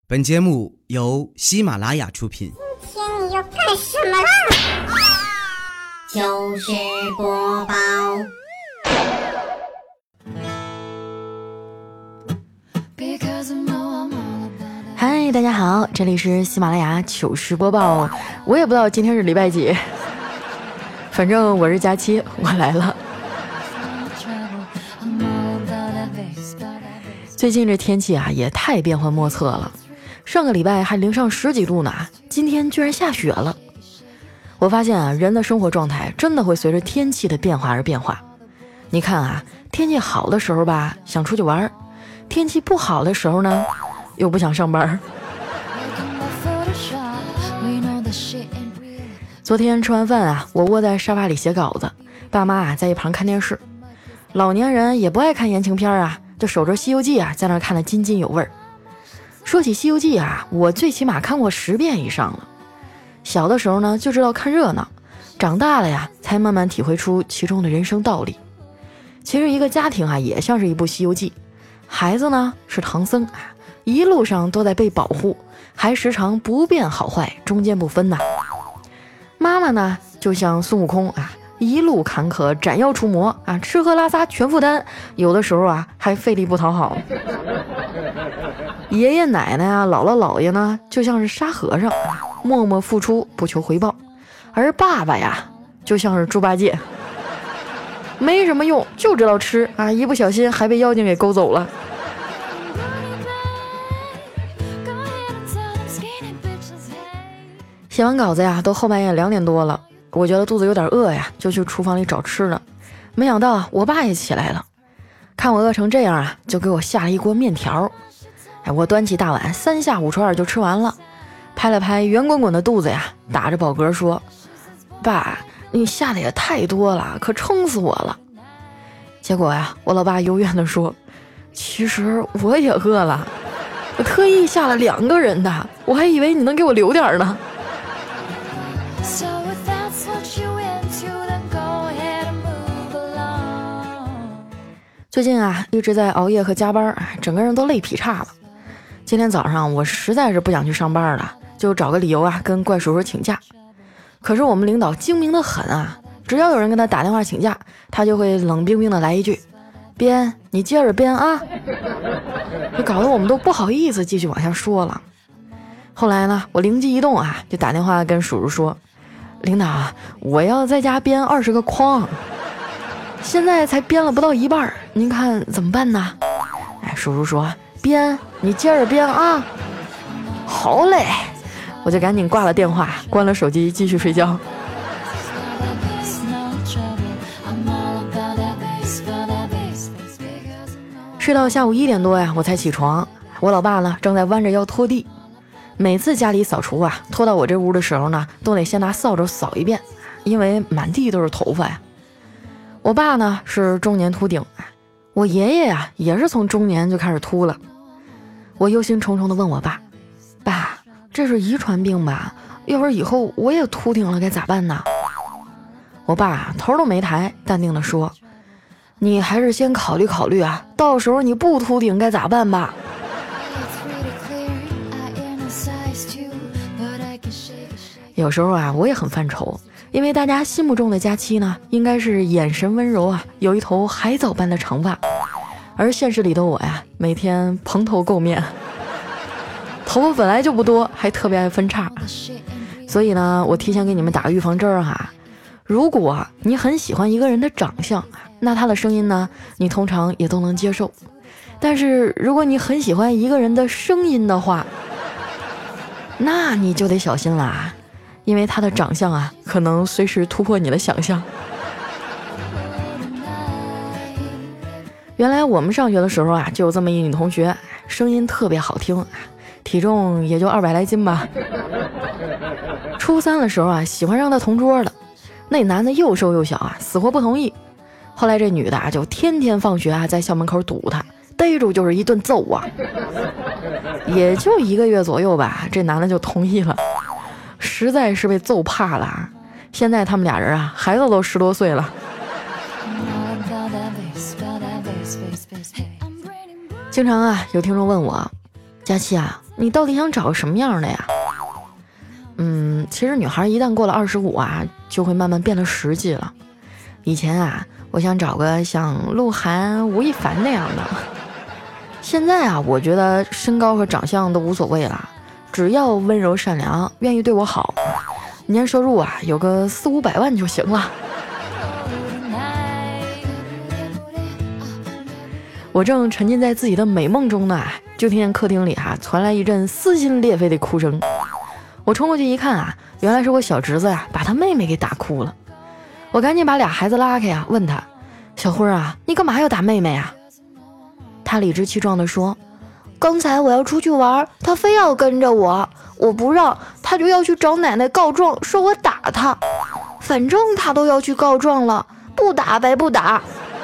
本节目由喜马拉雅出品。 今天你要干什么啦？ 糗事播报。 嗨，大家好，这里是喜马拉雅糗事播报。我也不知道今天是礼拜几，反正我是佳期，我来了。最近这天气啊，也太变幻莫测了。上个礼拜还零上10几度呢，今天居然下雪了。我发现啊，人的生活状态真的会随着天气的变化而变化。你看啊，天气好的时候吧，想出去玩；天气不好的时候呢，又不想上班。昨天吃完饭啊，我窝在沙发里写稿子，爸妈啊在一旁看电视。老年人也不爱看言情片啊，就守着《西游记》啊，在那看得津津有味儿。说起《西游记》啊，我最起码看过10遍以上了。小的时候呢，就知道看热闹，长大了呀，才慢慢体会出其中的人生道理。其实一个家庭啊，也像是一部《西游记》，孩子呢是唐僧啊，一路上都在被保护，还时常不辨好坏，中间不分呐。妈妈呢，就像孙悟空啊，一路坎坷，斩妖除魔啊，吃喝拉撒全负担，有的时候啊还费力不讨好。爷爷奶奶啊，姥姥姥爷呢，就像是沙和尚，默默付出不求回报。而爸爸呀，就像是猪八戒，没什么用，就知道吃啊，一不小心还被妖精给勾走了。写完稿子呀，都后半夜2点多了，我觉得肚子有点饿呀，就去厨房里找吃的。没想到我爸也起来了，看我饿成这样啊，就给我下了一锅面条。我端起大碗3下5除2就吃完了，拍了拍圆滚滚的肚子呀，打着饱嗝说：“爸，你下的也太多了，可撑死我了。”结果呀，我老爸幽怨地说：“其实我也饿了，我特意下了2个人的，我还以为你能给我留点呢。”最近啊，一直在熬夜和加班，整个人都累劈叉了。今天早上我实在是不想去上班了，就找个理由啊，跟怪叔叔请假。可是我们领导精明的很啊，只要有人跟他打电话请假，他就会冷冰冰的来一句：“编，你接着编啊。”就搞得我们都不好意思继续往下说了。后来呢，我灵机一动啊，就打电话跟叔叔说：“领导啊，我要在家编20个框，现在才编了不到一半，您看怎么办呢？”叔叔说：“编，你接着编啊。”好嘞，我就赶紧挂了电话，关了手机，继续睡觉。睡到下午1点多呀，我才起床。我老爸呢，正在弯着腰拖地。每次家里扫除啊，拖到我这屋的时候呢，都得先拿扫帚扫一遍，因为满地都是头发呀。我爸呢是中年秃顶，我爷爷呀也是从中年就开始秃了。我忧心忡忡地问我爸：“爸，这是遗传病吧？要是以后我也秃顶了该咋办呢？”我爸头都没抬，淡定地说：“你还是先考虑考虑啊，到时候你不秃顶该咋办吧。”有时候啊，我也很犯愁，因为大家心目中的佳期呢，应该是眼神温柔啊，有一头海藻般的长发，而现实里的我呀，每天蓬头垢面，头发本来就不多，还特别爱分叉。所以呢，我提前给你们打个预防针啊，如果你很喜欢一个人的长相，那他的声音呢，你通常也都能接受。但是如果你很喜欢一个人的声音的话，那你就得小心啦，因为他的长相啊，可能随时突破你的想象。原来我们上学的时候啊，就有这么一女同学，声音特别好听，体重也就200来斤吧。初3的时候啊，喜欢上他同桌的那男的又瘦又小啊，死活不同意。后来这女的啊，就天天放学啊，在校门口堵他，逮住就是一顿揍啊。也就1个月左右吧，这男的就同意了，实在是被揍怕了啊。现在他们俩人啊，孩子都10多岁了。经常啊，有听众问我， 佳期啊，你到底想找个什么样的呀？其实女孩一旦过了25啊，就会慢慢变得实际了。以前啊，我想找个像鹿晗、吴亦凡那样的。现在啊，我觉得身高和长相都无所谓了，只要温柔善良，愿意对我好，年收入啊有个400-500万就行了。我正沉浸在自己的美梦中呢，就听见客厅里传来一阵撕心裂肺的哭声。我冲过去一看啊，原来是我小侄子呀把他妹妹给打哭了。我赶紧把俩孩子拉开问他：小辉啊，你干嘛要打妹妹啊？他理直气壮地说：刚才我要出去玩，他非要跟着我，我不让，他就要去找奶奶告状，说我打他。反正他都要去告状了，不打白不打。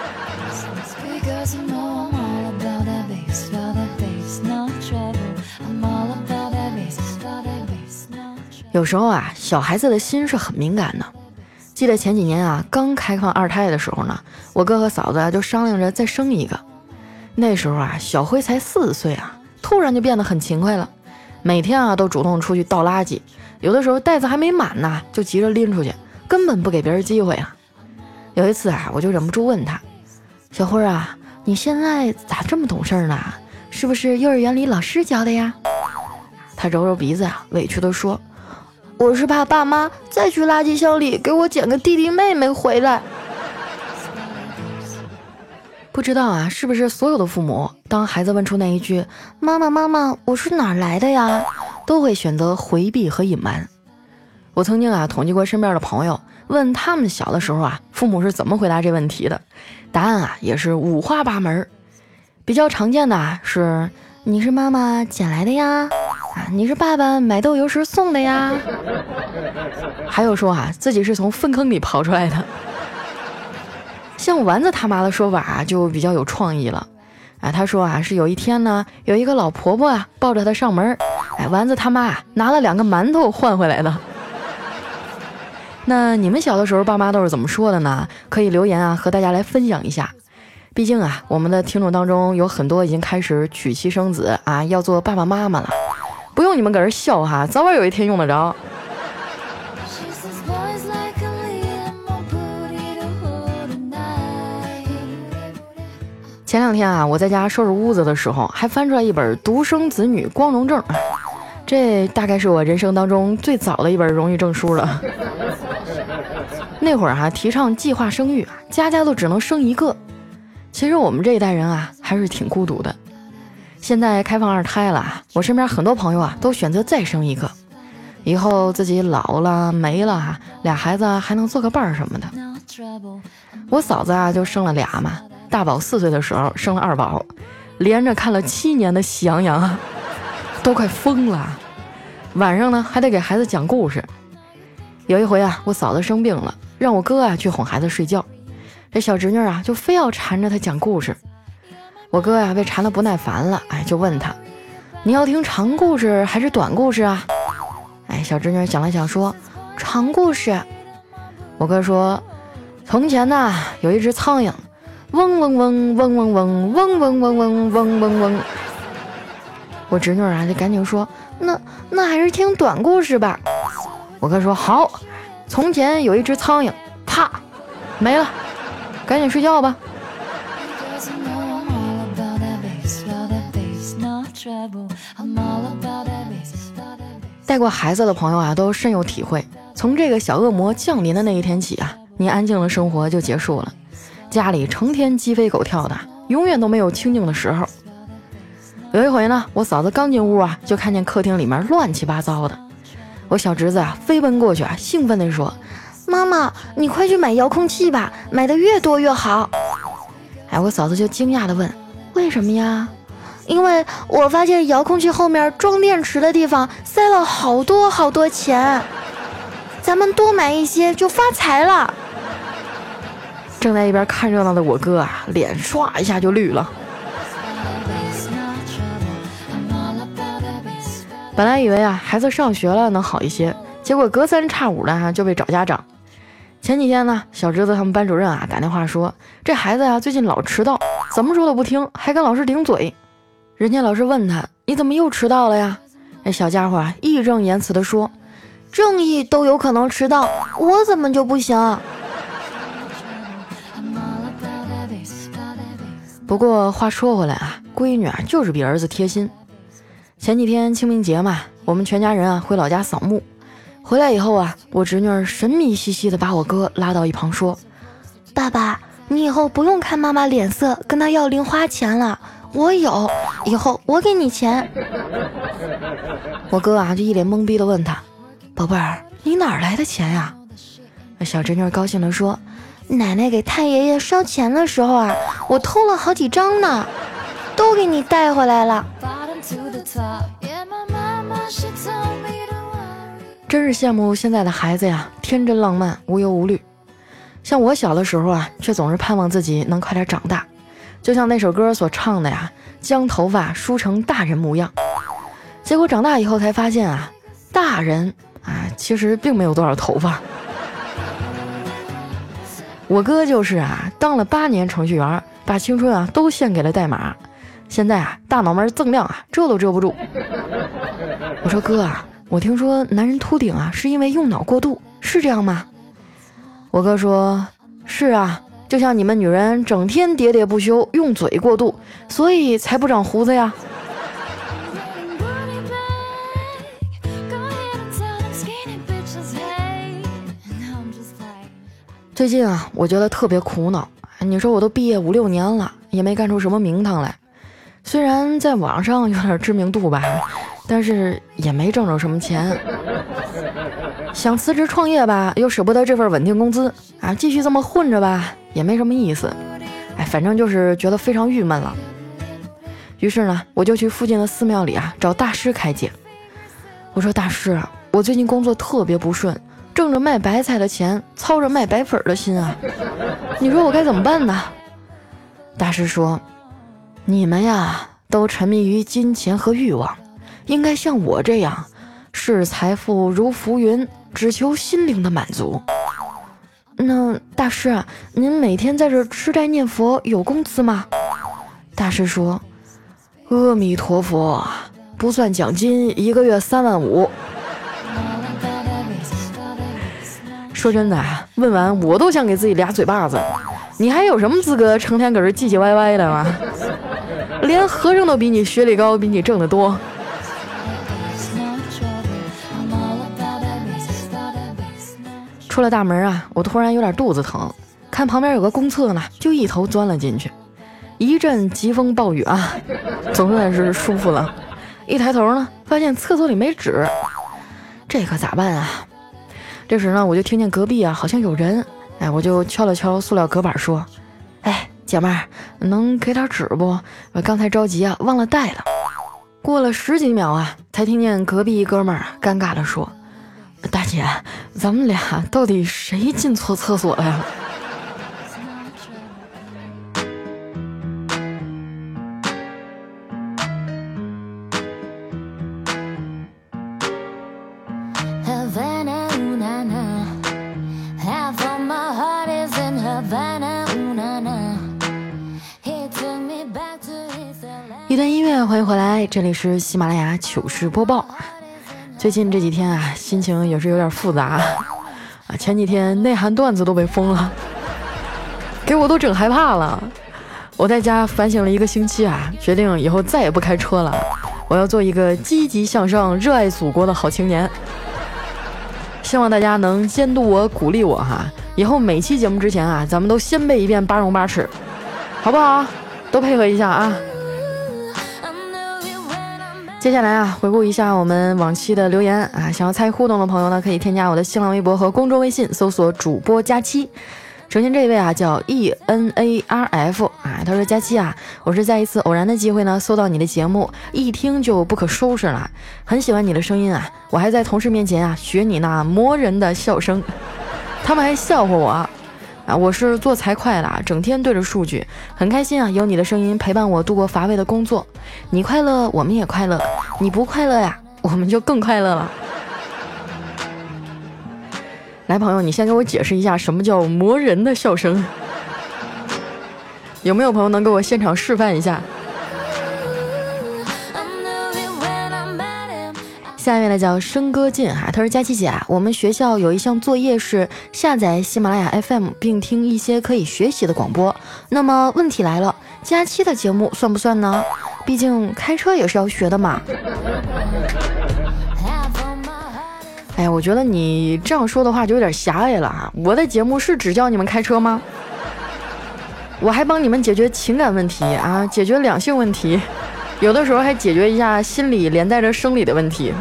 有时候啊，小孩子的心是很敏感的。记得前几年啊，刚开放2胎的时候呢，我哥和嫂子就商量着再生一个。那时候啊，小辉才4岁啊，突然就变得很勤快了，每天啊都主动出去倒垃圾，有的时候袋子还没满呢，就急着拎出去，根本不给别人机会啊。有一次啊，我就忍不住问他：小辉啊，你现在咋这么懂事呢？是不是幼儿园里老师教的呀？他揉揉鼻子啊，委屈地说：我是怕爸妈再去垃圾箱里给我捡个弟弟妹妹回来。不知道啊，是不是所有的父母当孩子问出那一句妈妈妈妈我是哪儿来的呀，都会选择回避和隐瞒。我曾经啊统计过身边的朋友，问他们小的时候啊父母是怎么回答这问题的，答案啊也是五花八门。比较常见的啊是你是妈妈捡来的呀，你是爸爸买豆油时送的呀，还有说啊自己是从粪坑里刨出来的。像丸子他妈的说法啊就比较有创意了。他说啊是有一天呢，有一个老婆婆啊抱着他上门，丸子他妈啊拿了2个馒头换回来的。那你们小的时候爸妈都是怎么说的呢？可以留言啊和大家来分享一下。毕竟啊我们的听众当中有很多已经开始娶妻生子啊，要做爸爸妈妈了，不用你们搁这笑哈，早晚有一天用得着。前2天啊，我在家收拾屋子的时候，还翻出来一本独生子女光荣证，这大概是我人生当中最早的一本荣誉证书了。那会儿提倡计划生育，家家都只能生1个。其实我们这一代人啊，还是挺孤独的。现在开放2胎了，我身边很多朋友啊，都选择再生1个，以后自己老了没了，俩孩子还能做个伴儿什么的。我嫂子啊，就生了俩嘛。大宝4岁的时候生了2宝，连着看了7年的喜羊羊啊，都快疯了。晚上呢还得给孩子讲故事。有一回啊，我嫂子生病了，让我哥啊去哄孩子睡觉，这小侄女啊就非要缠着他讲故事。我哥呀被缠得不耐烦了，就问他：你要听长故事还是短故事啊？小侄女想了想说：长故事。我哥说：从前呢有一只苍蝇，嗡嗡嗡嗡嗡嗡嗡嗡嗡嗡嗡嗡嗡。我侄女啊就赶紧说：那还是听短故事吧。我哥说：好，从前有一只苍蝇，啪没了，赶紧睡觉吧。带过孩子的朋友啊都深有体会，从这个小恶魔降临的那一天起啊，你安静的生活就结束了，家里成天鸡飞狗跳的，永远都没有清静的时候。有一回呢，我嫂子刚进屋啊，就看见客厅里面乱七八糟的。我小侄子啊飞奔过去啊，兴奋地说：妈妈，你快去买遥控器吧，买的越多越好。我嫂子就惊讶地问：为什么呀？因为我发现遥控器后面装电池的地方塞了好多好多钱，咱们多买一些就发财了。正在一边看热闹的我哥啊，脸唰一下就绿了。本来以为啊孩子上学了能好一些，结果隔3差5的就被找家长。前几天呢，小侄子他们班主任啊打电话说，这孩子啊最近老迟到，怎么说都不听，还跟老师顶嘴。 人家老师问他，你怎么又迟到了呀？那小家伙啊，义正言辞地说，正义都有可能迟到，我怎么就不行？不过话说回来啊，闺女啊就是比儿子贴心。前几天清明节嘛，我们全家人啊回老家扫墓，回来以后啊，我侄女儿神秘兮兮的把我哥拉到一旁说，爸爸，你以后不用看妈妈脸色跟她要零花钱了，我有，以后我给你钱。我哥啊就一脸懵逼的问他，宝贝儿，你哪儿来的钱呀？小侄女儿高兴的说，奶奶给太爷爷烧钱的时候啊，我偷了好几张呢，都给你带回来了。真是羡慕现在的孩子呀，天真浪漫，无忧无虑。像我小的时候啊，却总是盼望自己能快点长大，就像那首歌所唱的呀，将头发梳成大人模样。结果长大以后才发现啊，大人啊其实并没有多少头发。我哥就是啊，当了8年程序员，把青春啊都献给了代码，现在啊大脑门锃亮啊，遮都遮不住。我说哥啊，我听说男人秃顶啊是因为用脑过度，是这样吗？我哥说，是啊，就像你们女人整天喋喋不休，用嘴过度，所以才不长胡子呀。最近啊，我觉得特别苦恼。你说我都毕业5、6年了，也没干出什么名堂来。虽然在网上有点知名度吧，但是也没挣着什么钱。想辞职创业吧，又舍不得这份稳定工资啊，继续这么混着吧，也没什么意思。反正就是觉得非常郁闷了。于是呢，我就去附近的寺庙里啊找大师开解。我说大师啊，我最近工作特别不顺，挣着卖白菜的钱，操着卖白粉的心啊，你说我该怎么办呢？大师说，你们呀都沉迷于金钱和欲望，应该像我这样，视财富如浮云，只求心灵的满足。那大师啊，您每天在这吃斋念佛有工资吗？大师说，阿弥陀佛，不算奖金1个月3万5。说真的啊，问完我都想给自己俩嘴巴子。你还有什么资格成天搁这唧唧歪歪的吗？连和尚都比你学历高，比你挣得多。出了大门啊，我突然有点肚子疼，看旁边有个公厕呢，就一头钻了进去。一阵疾风暴雨啊，总算是舒服了。一抬头呢，发现厕所里没纸，这可咋办啊？这时呢，我就听见隔壁啊好像有人，我就敲了敲塑料隔板说，姐妹儿，能给点纸不？我刚才着急啊，忘了带了。过了10几秒啊，才听见隔壁一哥们儿尴尬地说，大姐，咱们俩到底谁进错厕所了呀？一段音乐，欢迎回来，这里是喜马拉雅糗事播报。最近这几天啊，心情也是有点复杂啊。前几天内涵段子都被封了，给我都整害怕了。我在家反省了1个星期啊，决定以后再也不开车了，我要做一个积极向上、热爱祖国的好青年。希望大家能监督我、鼓励我哈。以后每期节目之前啊，咱们都先背一遍八荣八耻，好不好？都配合一下啊。接下来啊，回顾一下我们往期的留言啊，想要参与互动的朋友呢，可以添加我的新浪微博和公众微信，搜索主播佳期。首先这位啊叫 ENARF 啊，他说佳期啊，我是在一次偶然的机会呢搜到你的节目，一听就不可收拾了，很喜欢你的声音啊，我还在同事面前啊学你那磨人的笑声，他们还笑话我啊，我是做财会的，整天对着数据，很开心啊，有你的声音陪伴我度过乏味的工作，你快乐我们也快乐，你不快乐呀我们就更快乐了。来朋友，你先给我解释一下什么叫磨人的笑声，有没有朋友能给我现场示范一下？ 下面呢叫笙歌进哈，他说佳琪姐啊，我们学校有一项作业是下载喜马拉雅 FM 并听一些可以学习的广播。那么问题来了，佳期的节目算不算呢？毕竟开车也是要学的嘛。哎呀，我觉得你这样说的话就有点狭隘了啊！我的节目是只教你们开车吗？我还帮你们解决情感问题啊，解决两性问题，有的时候还解决一下心理连带着生理的问题。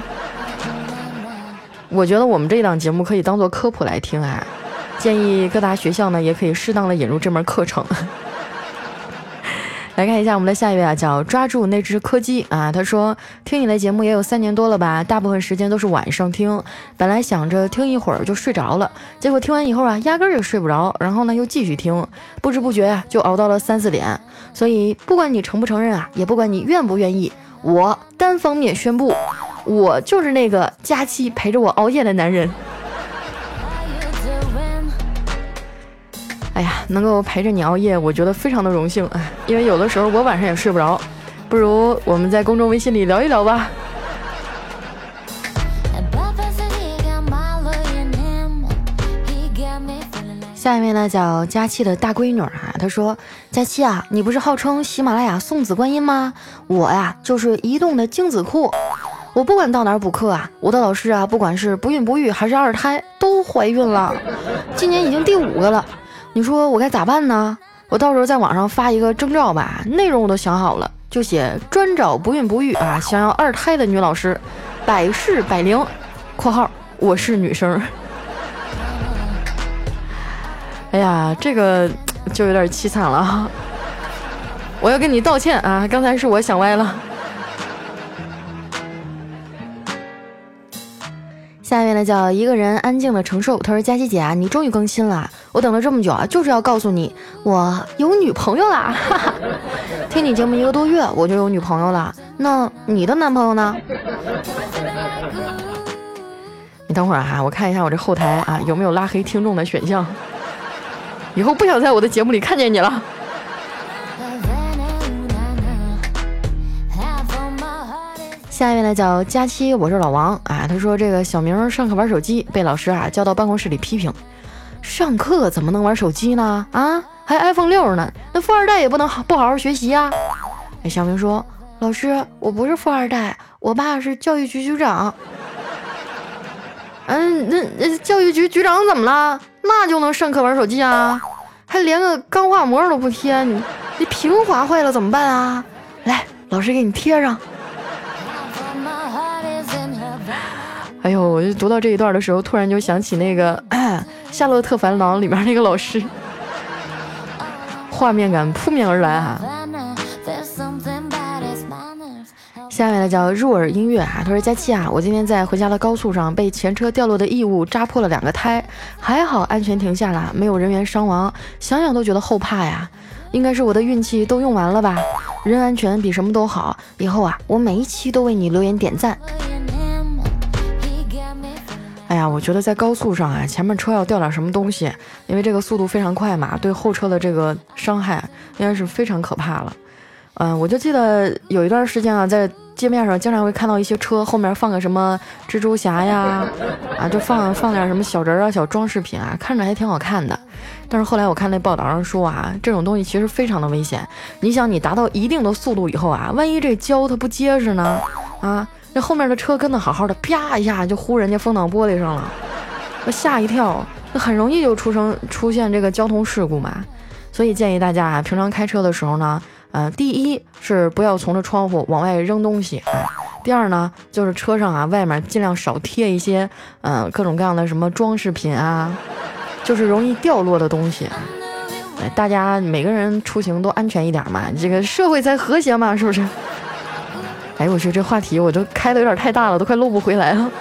我觉得我们这档节目可以当做科普来听啊，建议各大学校呢也可以适当的引入这门课程。来看一下我们的下一位啊，叫抓住那只柯基啊。他说听你的节目也有3年多了吧，大部分时间都是晚上听，本来想着听一会儿就睡着了，结果听完以后啊，压根儿也睡不着，然后呢又继续听，不知不觉啊就熬到了3、4点。所以不管你承不承认啊，也不管你愿不愿意，我单方面宣布，我就是那个佳期陪着我熬夜的男人。哎呀，能够陪着你熬夜，我觉得非常的荣幸，因为有的时候我晚上也睡不着，不如我们在公众微信里聊一聊吧。下面呢叫佳期的大闺女啊，她说佳期啊，你不是号称喜马拉雅送子观音吗？我呀就是移动的精子库，我不管到哪儿补课啊，我的老师啊，不管是不孕不育还是2胎都怀孕了，今年已经第5个了。你说我该咋办呢？我到时候在网上发一个征兆吧，内容我都想好了，就写专找不孕不育啊，想要2胎的女老师，百试百灵（括号我是女生）。哎呀，这个就有点凄惨了，我要跟你道歉啊，刚才是我想歪了。下面呢叫一个人安静的承受，他说佳琪姐啊，你终于更新了，我等了这么久啊，就是要告诉你我有女朋友啦。听你节目1个多月我就有女朋友了，那你的男朋友呢？你等会儿哈，我看一下我这后台啊有没有拉黑听众的选项，以后不想在我的节目里看见你了。下一位呢叫佳期，我是老王啊。他说这个小明上课玩手机，被老师啊叫到办公室里批评，上课怎么能玩手机呢？啊，还 iPhone 6呢，那富二代也不能不好好学习啊。小明说，老师，我不是富二代，我爸是教育局局长。那教育局局长怎么了？那就能上课玩手机啊？还连个钢化膜都不贴，你屏划坏了怎么办啊？来，老师给你贴上。哎呦，我就读到这一段的时候，突然就想起那个夏洛特烦恼里面那个老师，画面感扑面而来啊。下面呢叫入耳音乐啊，他说佳期啊，我今天在回家的高速上被前车掉落的异物扎破了2个胎，还好安全停下了，没有人员伤亡，想想都觉得后怕呀。应该是我的运气都用完了吧，人安全比什么都好，以后啊我每一期都为你留言点赞。哎呀，我觉得在高速上啊，前面车要掉点什么东西，因为这个速度非常快嘛，对后车的这个伤害应该是非常可怕了。我就记得有一段时间啊，在街面上经常会看到一些车后面放个什么蜘蛛侠呀，啊，就放点什么小人啊、小装饰品啊，看着还挺好看的。但是后来我看那报道上说啊，这种东西其实非常的危险。你想，你达到一定的速度以后啊，万一这胶它不结实呢？啊，那后面的车跟得好好的，啪一下就呼人家风挡玻璃上了，那吓一跳，那很容易就出现这个交通事故嘛。所以建议大家啊，平常开车的时候呢，第一是不要从这窗户往外扔东西啊。第二呢，就是车上啊外面尽量少贴一些各种各样的什么装饰品啊，就是容易掉落的东西。大家每个人出行都安全一点嘛，这个社会才和谐嘛，是不是？哎，我觉得这话题我都开的有点太大了，都快录不回来了。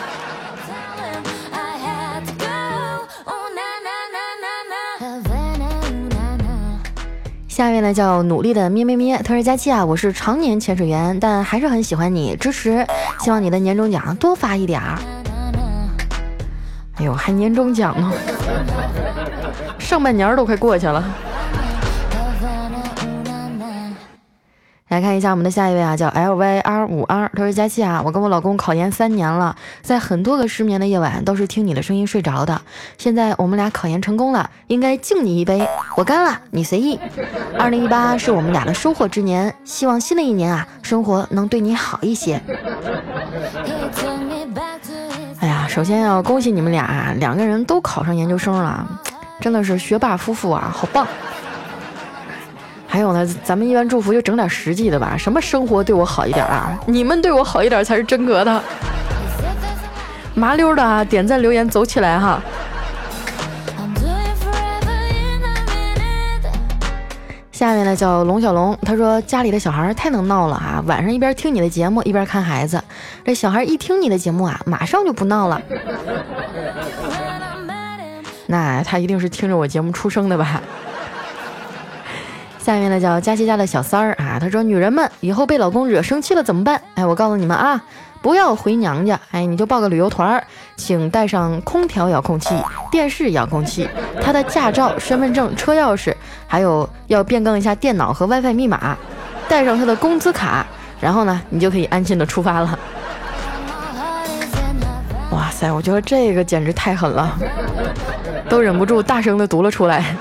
下面呢叫努力的咩咩咩，他说佳期啊，我是常年潜水员，但还是很喜欢你，支持，希望你的年终奖多发一点儿。哎呦，还年终奖呢，上半年都快过去了。 来看一下我们的下一位啊，叫 LYR52，他说佳期啊，我跟我老公考研3年了，在很多个失眠的夜晚都是听你的声音睡着的，现在我们俩考研成功了，应该敬你一杯，我干了，你随意。2018是我们俩的收获之年，希望新的一年啊，生活能对你好一些。哎呀，首先要恭喜你们俩啊，2个人都考上研究生了，真的是学霸夫妇啊，好棒。还有呢，咱们一般祝福就整点实际的吧，什么生活对我好一点啊，你们对我好一点才是真格的。麻溜的啊，点赞留言走起来哈。下面呢叫龙小龙，他说家里的小孩太能闹了啊，晚上一边听你的节目一边看孩子，这小孩一听你的节目啊，马上就不闹了。那他一定是听着我节目出生的吧。下面呢叫佳琪家的小三儿啊，他说女人们以后被老公惹生气了怎么办？哎，我告诉你们啊，不要回娘家，哎，你就报个旅游团，请带上空调遥控器、电视遥控器、他的驾照、身份证、车钥匙，还有要变更一下电脑和 WiFi 密码，带上他的工资卡，然后呢，你就可以安心的出发了。哇塞，我觉得这个简直太狠了，都忍不住大声的读了出来。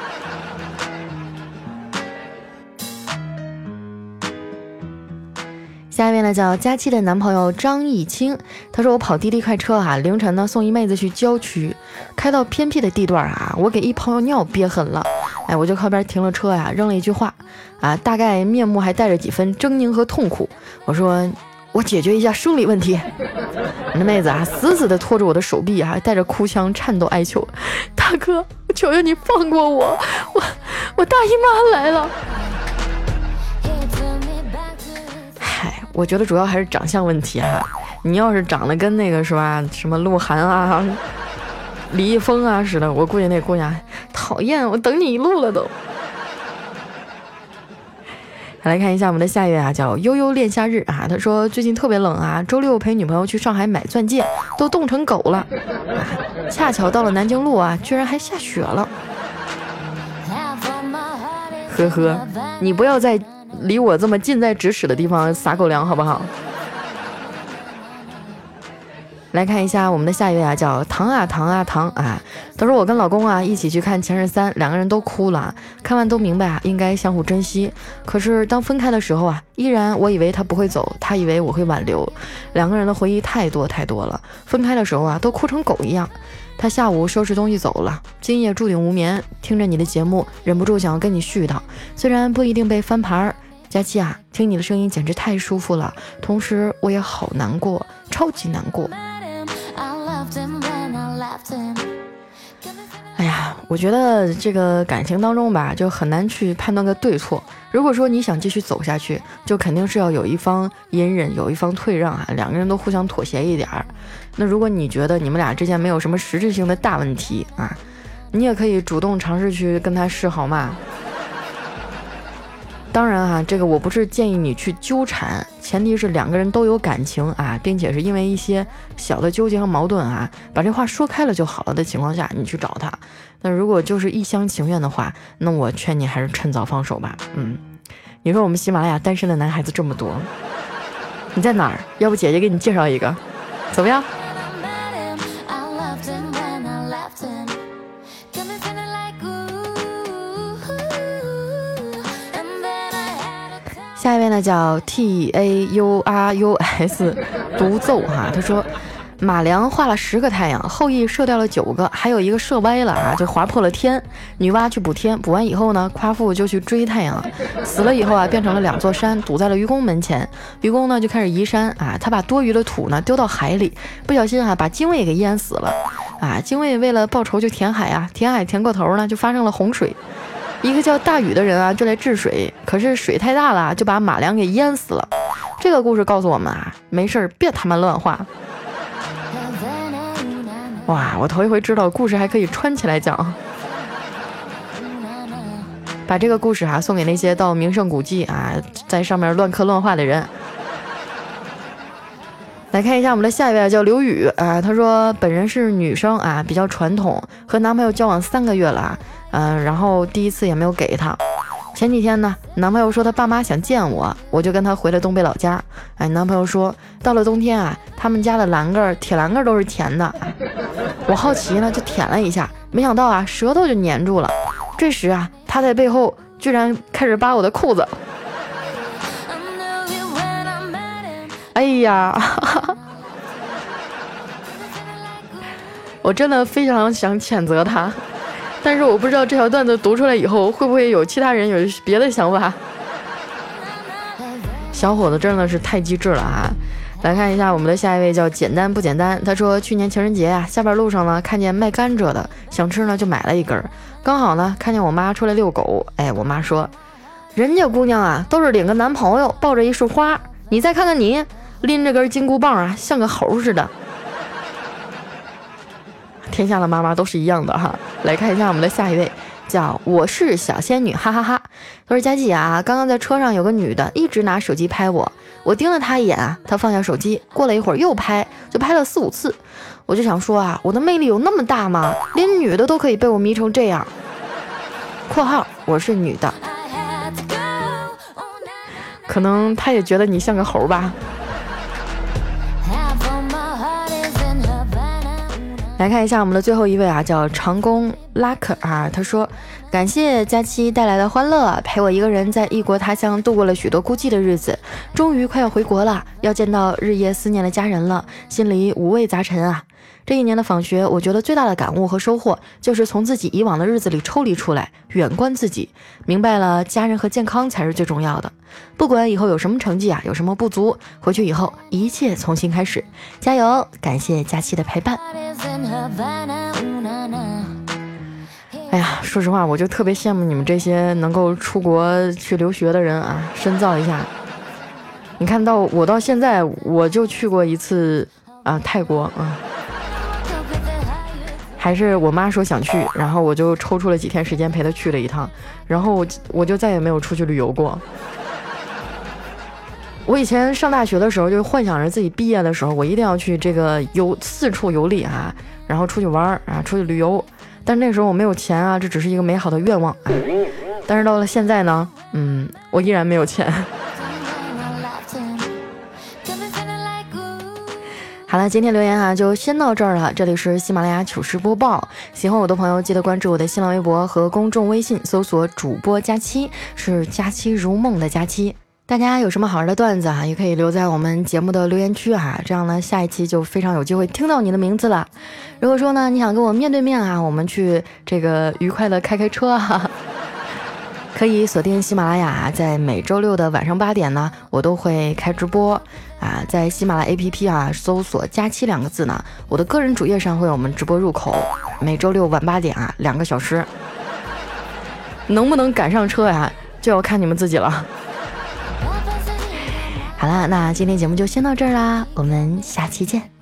下一位呢叫佳期的男朋友张艺清，他说我跑滴滴快车啊，凌晨呢送一妹子去郊区，开到偏僻的地段啊，我给一朋友尿憋狠了，哎，我就靠边停了车呀，扔了一句话啊，大概面目还带着几分狰狞和痛苦，我说我解决一下生理问题。那妹子啊死死的拖着我的手臂啊，带着哭腔颤抖哀求，大哥，我求求你放过我，我大姨妈来了。我觉得主要还是长相问题哈，你要是长得跟那个是吧，什么鹿晗啊、李易峰啊似的，我估计那姑娘讨厌，我等你一路了都。来看一下我们的下一位啊，叫悠悠恋夏日啊，他说最近特别冷啊，周六陪女朋友去上海买钻戒，都冻成狗了，恰巧到了南京路啊，居然还下雪了。呵呵，你不要再离我这么近在咫尺的地方撒狗粮好不好？来看一下我们的下一位啊，叫糖啊糖啊糖啊，他说我跟老公啊一起去看《前任3》，2个人都哭了，看完都明白啊应该相互珍惜，可是当分开的时候啊，依然我以为他不会走，他以为我会挽留，2个人的回忆太多太多了，分开的时候啊都哭成狗一样。他下午收拾东西走了，今夜注定无眠，听着你的节目忍不住想要跟你絮叨，虽然不一定被翻牌，佳期啊，听你的声音简直太舒服了，同时我也好难过，超级难过。哎呀，我觉得这个感情当中吧，就很难去判断个对错。如果说你想继续走下去，就肯定是要有一方隐忍，有一方退让啊，两个人都互相妥协一点儿。那如果你觉得你们俩之间没有什么实质性的大问题啊，你也可以主动尝试去跟他示好嘛。当然啊，这个我不是建议你去纠缠，前提是两个人都有感情啊，并且是因为一些小的纠结和矛盾啊，把这话说开了就好了的情况下，你去找他。那如果就是一厢情愿的话，那我劝你还是趁早放手吧。你说我们喜马拉雅单身的男孩子这么多，你在哪儿？要不姐姐给你介绍一个，怎么样？下一位呢叫 TAURUS 独奏哈，他说马良画了10个太阳，后羿射掉了9个，还有一个射歪了啊，就划破了天。女娲去补天，补完以后呢，夸父就去追太阳，死了以后啊，变成了2座山，堵在了愚公门前。愚公呢就开始移山啊，他把多余的土呢丢到海里，不小心啊把精卫给淹死了啊。精卫为了报仇就填海啊，填海填过头呢就发生了洪水。一个叫大禹的人啊，就来治水，可是水太大了，就把马良给淹死了。这个故事告诉我们啊，没事别他妈乱画。哇，我头一回知道故事还可以穿起来讲。把这个故事送给那些到名胜古迹啊，在上面乱刻乱画的人。来看一下我们的下一位叫刘宇啊，他说本人是女生啊，比较传统，和男朋友交往3个月了然后第一次也没有给他。 前几天呢，男朋友说他爸妈想见我，我就跟他回了东北老家。男朋友说到了冬天啊，他们家的铁栏杆都是甜的。我好奇呢，就舔了一下，没想到啊，舌头就粘住了。这时啊，他在背后居然开始扒我的裤子。哎呀，我真的非常想谴责他。但是我不知道这条段子读出来以后会不会有其他人有别的想法。小伙子真的是太机智了啊！来看一下我们的下一位叫简单不简单，他说去年情人节啊，下班路上呢看见卖甘蔗的，想吃呢就买了一根，刚好呢看见我妈出来遛狗，我妈说人家姑娘啊都是领个男朋友抱着一束花，你再看看你拎着根金箍棒啊，像个猴似的。天下的妈妈都是一样的哈。来看一下我们的下一位，叫我是小仙女，哈哈哈。他说佳琪啊，刚刚在车上有个女的一直拿手机拍我，我盯了她一眼啊，她放下手机，过了一会儿又拍，就拍了4-5次。我就想说啊，我的魅力有那么大吗？连女的都可以被我迷成这样。括号我是女的，可能她也觉得你像个猴吧。来看一下我们的最后一位啊，叫长工拉克啊，他说感谢假期带来的欢乐，陪我一个人在异国他乡度过了许多孤寂的日子，终于快要回国了，要见到日夜思念的家人了，心里五味杂陈啊。这一年的访学，我觉得最大的感悟和收获就是从自己以往的日子里抽离出来，远观自己，明白了家人和健康才是最重要的。不管以后有什么成绩啊，有什么不足，回去以后一切从新开始，加油！感谢假期的陪伴。哎呀，说实话，我就特别羡慕你们这些能够出国去留学的人啊，深造一下。你看到我到现在我就去过一次啊，泰国啊。还是我妈说想去，然后我就抽出了几天时间陪她去了一趟，然后我就再也没有出去旅游过。我以前上大学的时候就幻想着自己毕业的时候我一定要去这个四处游历啊，然后出去玩啊，出去旅游，但那时候我没有钱啊，这只是一个美好的愿望啊。但是到了现在呢，我依然没有钱。好了，今天留言啊就先到这儿了。这里是喜马拉雅糗事播报，喜欢我的朋友记得关注我的新浪微博和公众微信，搜索主播佳期，是佳期如梦的佳期。大家有什么好玩的段子啊，也可以留在我们节目的留言区啊，这样呢下一期就非常有机会听到你的名字了。如果说呢你想跟我面对面啊，我们去这个愉快的开车啊，可以锁定喜马拉雅，在每周六的晚上8点呢，我都会开直播啊，在喜马拉雅 APP 啊搜索佳期2个字呢，我的个人主页上会有我们直播入口，每周六晚8点啊，2个小时，能不能赶上车呀，就要看你们自己了。好啦，那今天节目就先到这儿啦，我们下期见。